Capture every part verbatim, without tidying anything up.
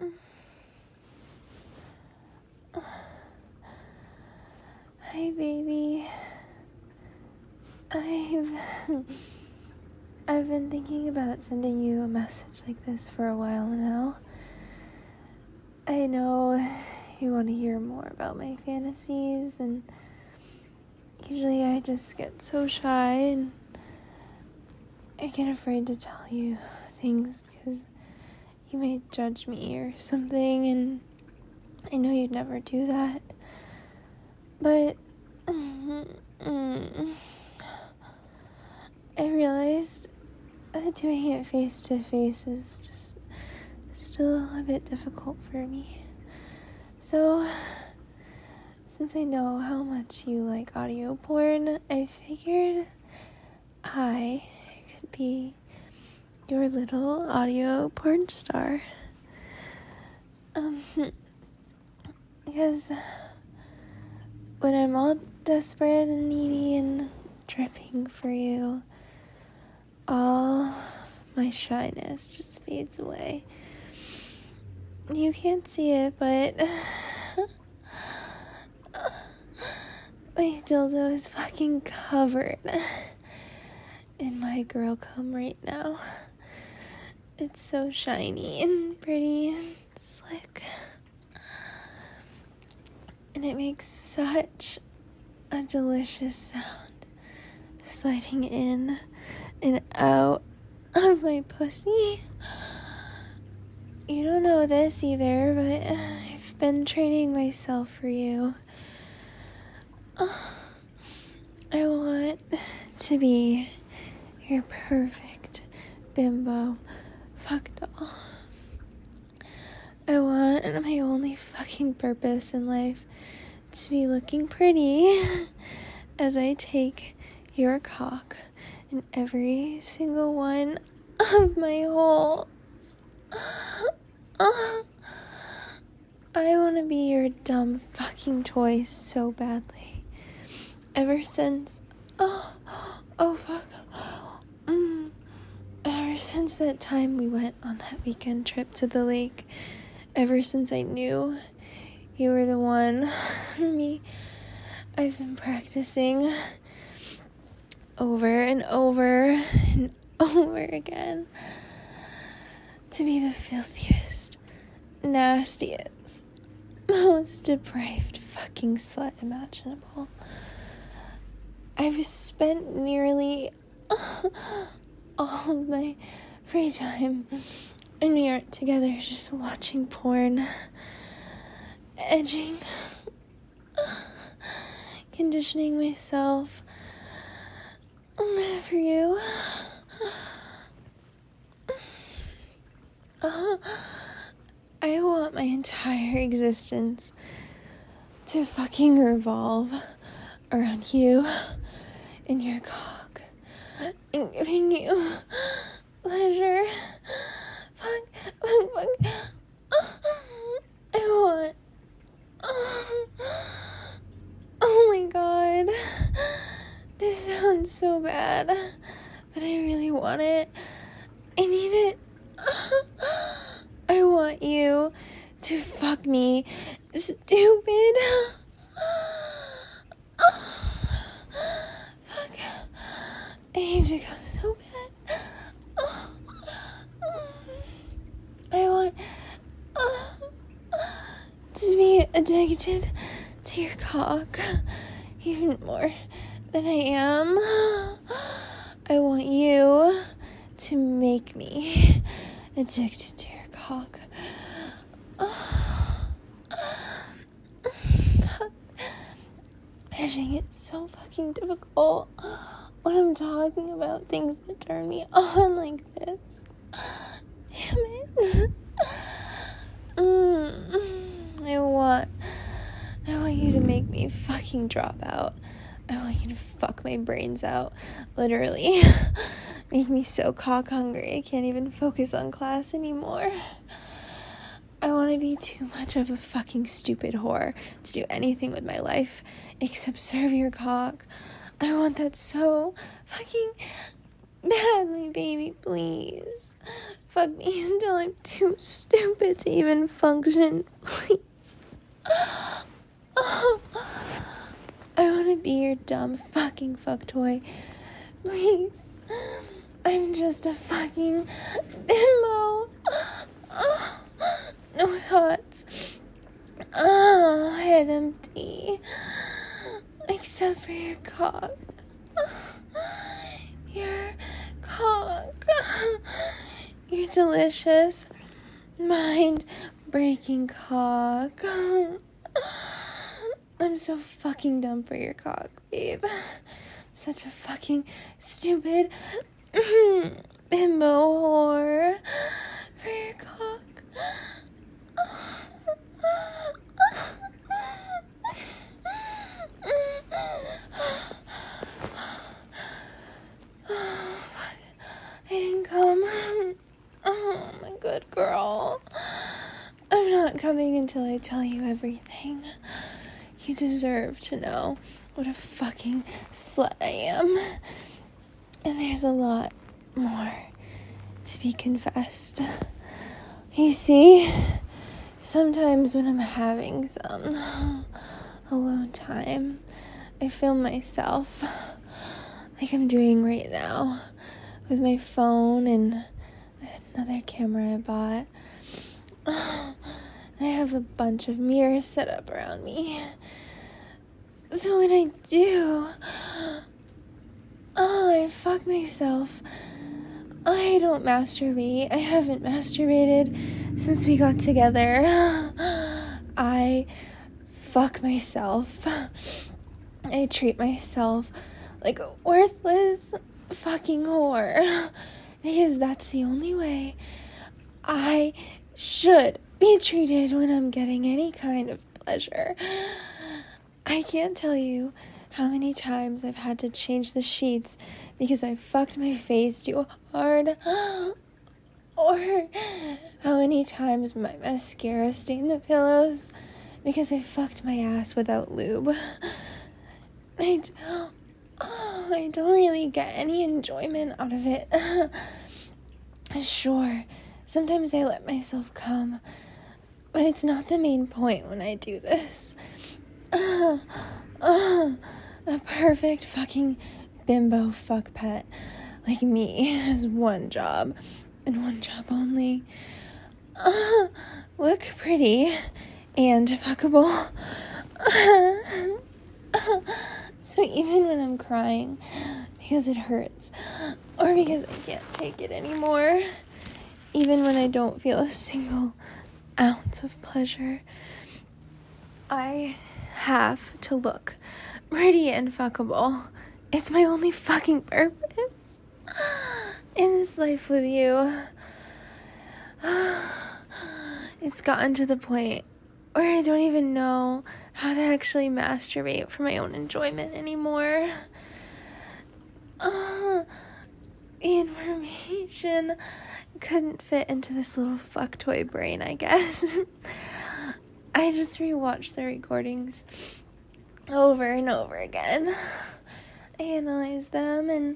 Hi, baby. I've I've been thinking about sending you a message like this for a while now. I know you want to hear more about my fantasies, and usually I just get so shy and I get afraid to tell you things because you may judge me or something, and I know you'd never do that. But mm, I realized that doing it face to face is just still a bit difficult for me. So, since I know how much you like audio porn, I figured I could be your little audio porn star. Um, because when I'm all desperate and needy and dripping for you, all my shyness just fades away. You can't see it, but my dildo is fucking covered in my girl cum right now. It's so shiny and pretty and slick. And it makes such a delicious sound sliding in and out of my pussy. You don't know this either, but I've been training myself for you. I want to be your perfect bimbo fuck doll. I want my only fucking purpose in life to be looking pretty as I take your cock in every single one of my holes. I want to be your dumb fucking toy so badly. Ever since, oh, oh fuck, mm, ever since that time we went on that weekend trip to the lake, ever since I knew you were the one for me, I've been practicing over and over and over again to be the filthiest, nastiest, most depraved fucking slut imaginable. I've spent nearly all of my free time and we aren't together just watching porn, edging, conditioning myself for you. Uh, I want my entire existence to fucking revolve around you and your cock and giving you pleasure. Fuck, fuck, fuck. I want. Oh my god. This sounds so bad, but I really want it. I need it. I want you to fuck me, stupid. Fuck. I need to come so bad. I want to be addicted to your cock even more than I am. I want you to make me addicted to your cock. Edging, it's so fucking difficult when I'm talking about things that turn me on like this. Damn it. mm, I want I want you to make me fucking drop out. I want you to fuck my brains out, literally. Make me so cock hungry I can't even focus on class anymore. I want to be too much of a fucking stupid whore to do anything with my life except serve your cock. I want that so fucking badly, baby, please. fuck me until I'm too stupid to even function, please. I want to be your dumb fucking fuck toy, please. I'm just a fucking bimbo. No thoughts. Oh, head empty. Except for your cock. Your cock. Your delicious, mind-breaking cock. I'm so fucking dumb for your cock, babe. I'm such a fucking stupid bimbo whore for your cock. Oh, fuck. I didn't come. Oh, my good girl. I'm not coming until I tell you everything. You deserve to know what a fucking slut I am. And there's a lot more to be confessed. You see, sometimes when I'm having some alone time, I film myself like I'm doing right now with my phone and another camera I bought. I have a bunch of mirrors set up around me. So when I do, oh, I fuck myself. I don't masturbate. I haven't masturbated since we got together. I fuck myself. I treat myself like a worthless fucking whore. Because that's the only way I should be treated when I'm getting any kind of pleasure. I can't tell you how many times I've had to change the sheets because I fucked my face too hard. Or how many times my mascara stained the pillows because I fucked my ass without lube. I don't, oh, I don't really get any enjoyment out of it. Sure, sometimes I let myself come, but it's not the main point when I do this. Uh, uh, a perfect fucking bimbo fuck pet like me has one job, and one job only. Uh, look pretty and fuckable. Uh, uh, so even when I'm crying because it hurts, or because I can't take it anymore, even when I don't feel a single ounce of pleasure, I have to look pretty and fuckable. It's my only fucking purpose in this life with you. It's gotten to the point where I don't even know how to actually masturbate for my own enjoyment anymore. Uh, the information couldn't fit into this little fuck toy brain, I guess. I just rewatched the recordings over and over again. I analyze them, and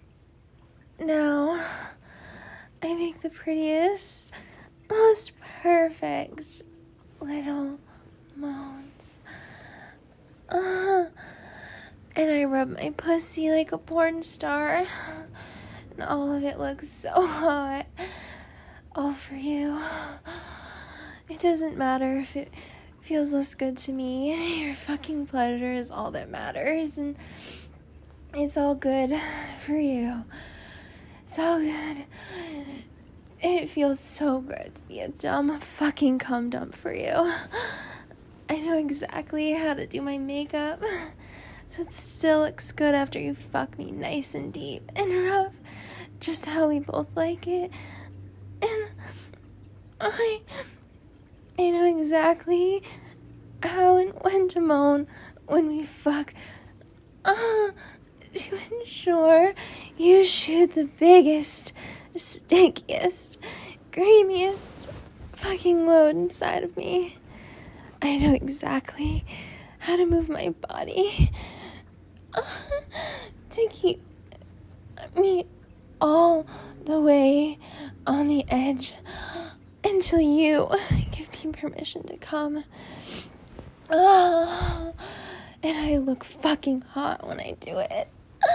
now I make the prettiest, most perfect little moans. Uh, and I rub my pussy like a porn star, and all of it looks so hot. All for you. It doesn't matter if it feels less good to me. Your fucking pleasure is all that matters, and it's all good for you. It's all good. It feels so good to be a dumb fucking cum dump for you. I know exactly how to do my makeup, so it still looks good after you fuck me nice and deep and rough, just how we both like it. And I... I know exactly how and when to moan when we fuck, uh, to ensure you shoot the biggest, stinkiest, creamiest fucking load inside of me. I know exactly how to move my body uh, to keep me all the way on the edge until you give me permission to come. Oh, and I look fucking hot when I do it.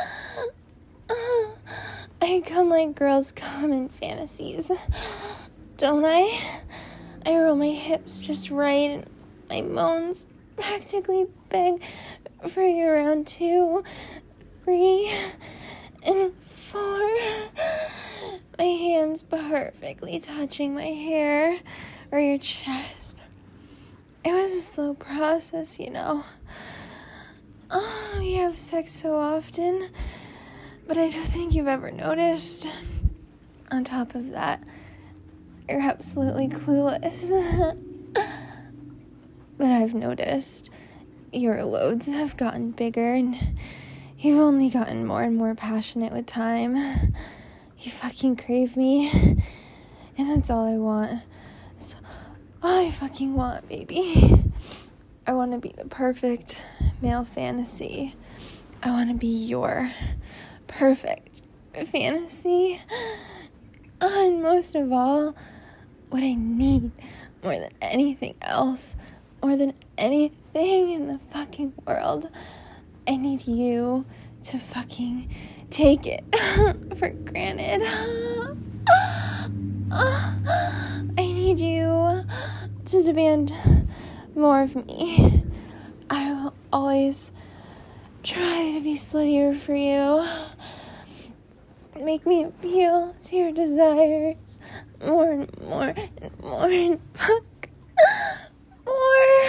I come like girls come in fantasies, don't I? I roll my hips just right, and my moans practically beg for your round two, three, and four. My hands perfectly touching my hair or your chest. It was a slow process, you know. Oh, we have sex so often, but I don't think you've ever noticed. On top of that, you're absolutely clueless. But I've noticed your loads have gotten bigger, and you've only gotten more and more passionate with time. You fucking crave me, and that's all I want. That's all I fucking want, baby. I want to be the perfect male fantasy. I want to be your perfect fantasy. And most of all, what I need more than anything else, more than anything in the fucking world, I need you to fucking take it for granted. I need you to demand more of me. I will always try to be sluttier for you. Make me appeal to your desires more and more and more and fuck more.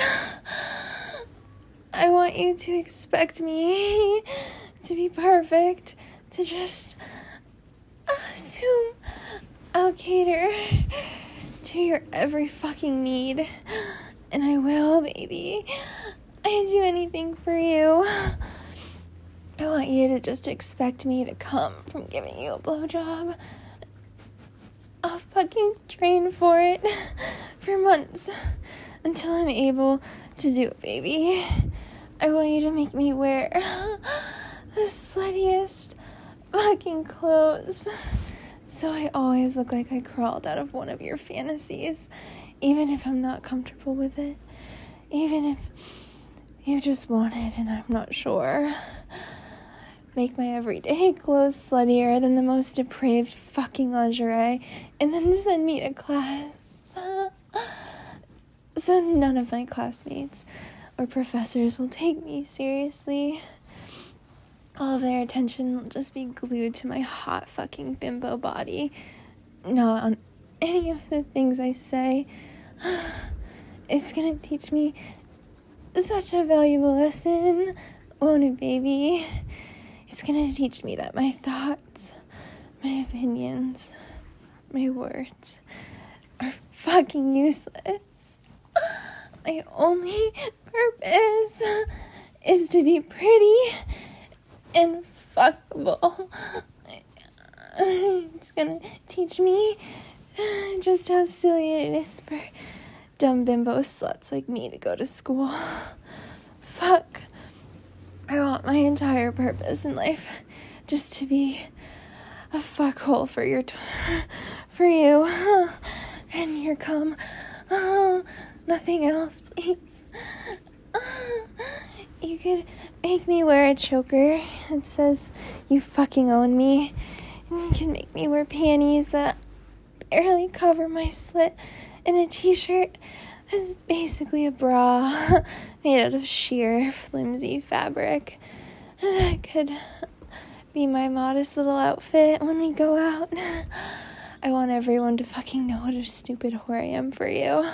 I want you to expect me to be perfect, to just assume I'll cater to your every fucking need. And I will, baby. I'd do anything for you. I want you to just expect me to come from giving you a blowjob. I'll fucking train for it for months until I'm able to do it, baby. I want you to make me wear the sluttiest fucking clothes, so I always look like I crawled out of one of your fantasies, even if I'm not comfortable with it, even if you just want it and I'm not sure. Make my everyday clothes sluttier than the most depraved fucking lingerie, and then send me to class. So none of my classmates or professors will take me seriously. All of their attention will just be glued to my hot fucking bimbo body, not on any of the things I say. It's gonna teach me such a valuable lesson, won't it, baby? It's gonna teach me that my thoughts, my opinions, my words are fucking useless. My only purpose is to be pretty and fuckable. It's gonna teach me just how silly it is for dumb bimbo sluts like me to go to school. Fuck. I want my entire purpose in life just to be a fuckhole for your t- for you and your cum. Oh, nothing else, please. You could make me wear a choker that says you fucking own me, and you can make me wear panties that barely cover my slit, and a t-shirt that's basically a bra made out of sheer, flimsy fabric. That could be my modest little outfit when we go out. I want everyone to fucking know what a stupid whore I am for you.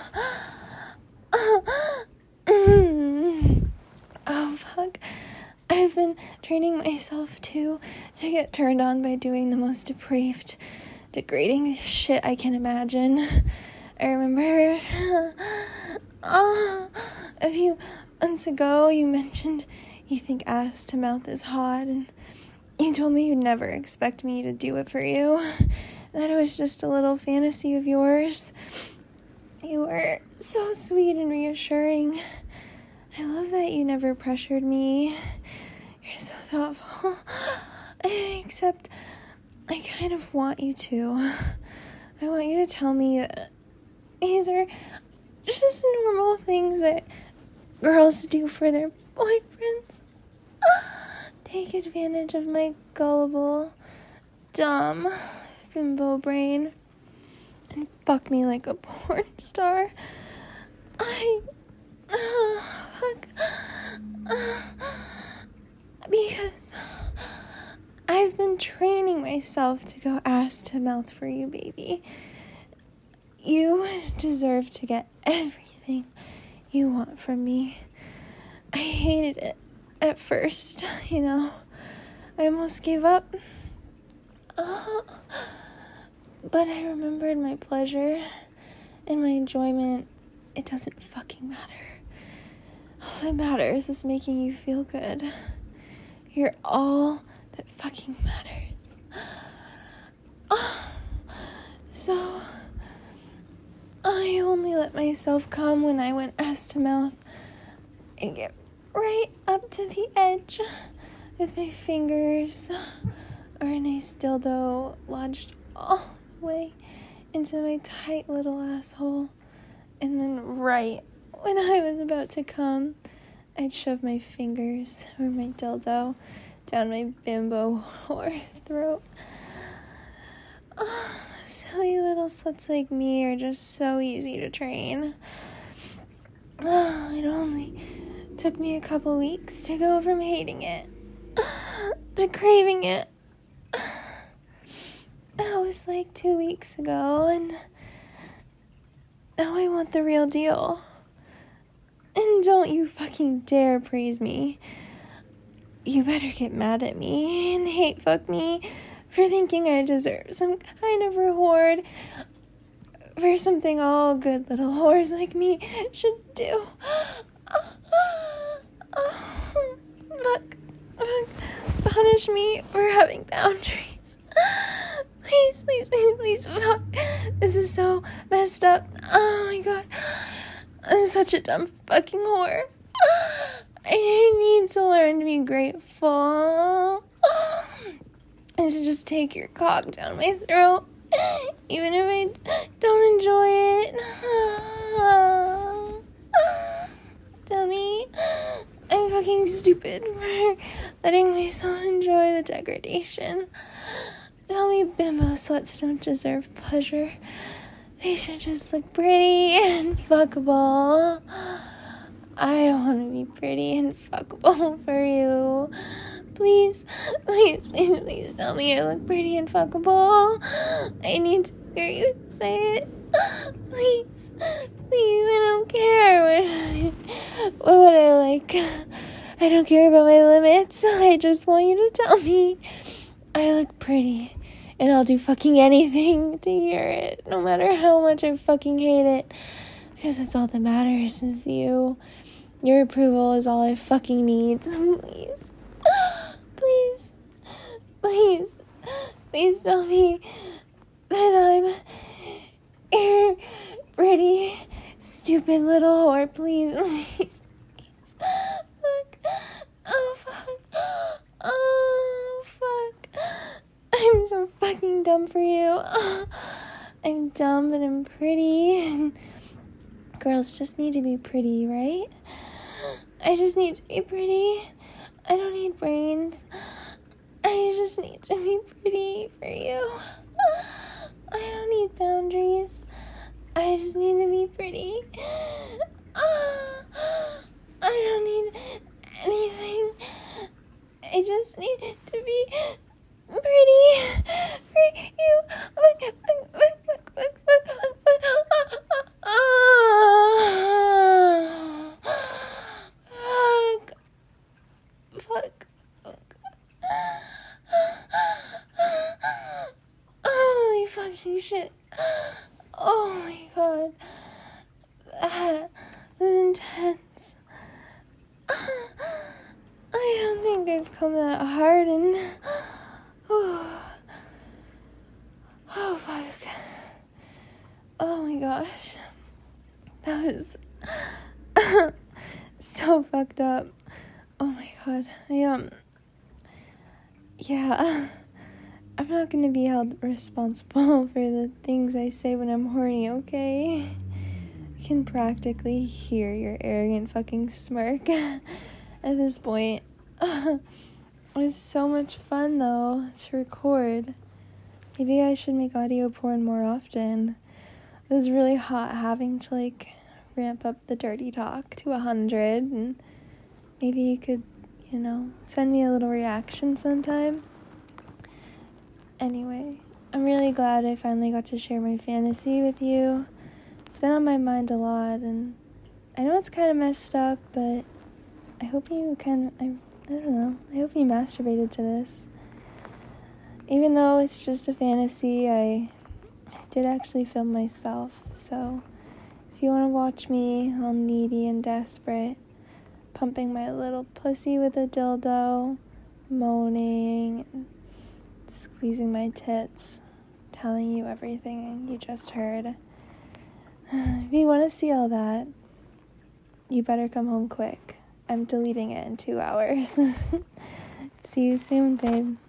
Oh, fuck. I've been training myself, too, to get turned on by doing the most depraved, degrading shit I can imagine. I remember oh, a few months ago you mentioned you think ass to mouth is hot, and you told me you'd never expect me to do it for you, that it was just a little fantasy of yours. You were so sweet and reassuring. I love that you never pressured me. You're so thoughtful. Except I kind of want you to. I want you to tell me that these are just normal things that girls do for their boyfriends. Take advantage of my gullible, dumb, bimbo brain and fuck me like a porn star. I... Uh, fuck. Uh, because I've been training myself to go ass to mouth for you, baby. You deserve to get everything you want from me. I hated it at first, you know. I almost gave up. Uh, but I remembered my pleasure and my enjoyment. It doesn't fucking matter. All that matters is making you feel good. You're all that fucking matters. Uh, so, I only let myself come when I went ass to mouth and get right up to the edge with my fingers or a nice dildo lodged all the way into my tight little asshole. And then right when I was about to come, I'd shove my fingers or my dildo down my bimbo whore throat. Oh, silly little sluts like me are just so easy to train. Oh, it only took me a couple weeks to go from hating it to craving it. That was like two weeks ago, and now I want the real deal. And don't you fucking dare praise me. You better get mad at me and hate fuck me for thinking I deserve some kind of reward for something all good little whores like me should do. Fuck. Fuck. Punish me for having boundaries. Please, please, please, please, fuck. This is so messed up. Oh my god. I'm such a dumb fucking whore. I need to learn to be grateful. And to just take your cock down my throat, even if I don't enjoy it. Tell me I'm fucking stupid for letting myself enjoy the degradation. Tell me bimbo sluts don't deserve pleasure. They should just look pretty and fuckable. I want to be pretty and fuckable for you. Please, please, please, please tell me I look pretty and fuckable. I need to hear you say it. Please, please, I don't care what, I, what would I like. I don't care about my limits. I just want you to tell me I look pretty. And I'll do fucking anything to hear it, no matter how much I fucking hate it. Because that's all that matters is you. Your approval is all I fucking need. So please, please, please, please tell me that I'm here, pretty, stupid little whore. Please, please, please. Fuck. Oh, fuck. Oh, fuck. I'm so fucking dumb for you. I'm dumb, but I'm pretty. And girls just need to be pretty, right? I just need to be pretty. I don't need brains. I just need to be pretty for you. I don't need boundaries. I just need to be pretty. I don't need anything. I just need to be pretty for you. Fuck. Fuck. Holy fucking shit. Oh my god. That was intense. I don't think I've come that hard and oh, oh fuck. Oh my gosh. That was so fucked up. Oh my god. I um yeah. I'm not gonna be held responsible for the things I say when I'm horny, okay? I can practically hear your arrogant fucking smirk at this point. It was so much fun, though, to record. Maybe I should make audio porn more often. It was really hot having to, like, ramp up the dirty talk to a hundred, and maybe you could, you know, send me a little reaction sometime. Anyway, I'm really glad I finally got to share my fantasy with you. It's been on my mind a lot, and I know it's kind of messed up, but I hope you kind of, I, I don't know, I hope you masturbated to this. Even though it's just a fantasy, I, I did actually film myself, so if you want to watch me all needy and desperate, pumping my little pussy with a dildo, moaning, and squeezing my tits, telling you everything you just heard. If you want to see all that, you better come home quick. I'm deleting it in two hours. See you soon, babe.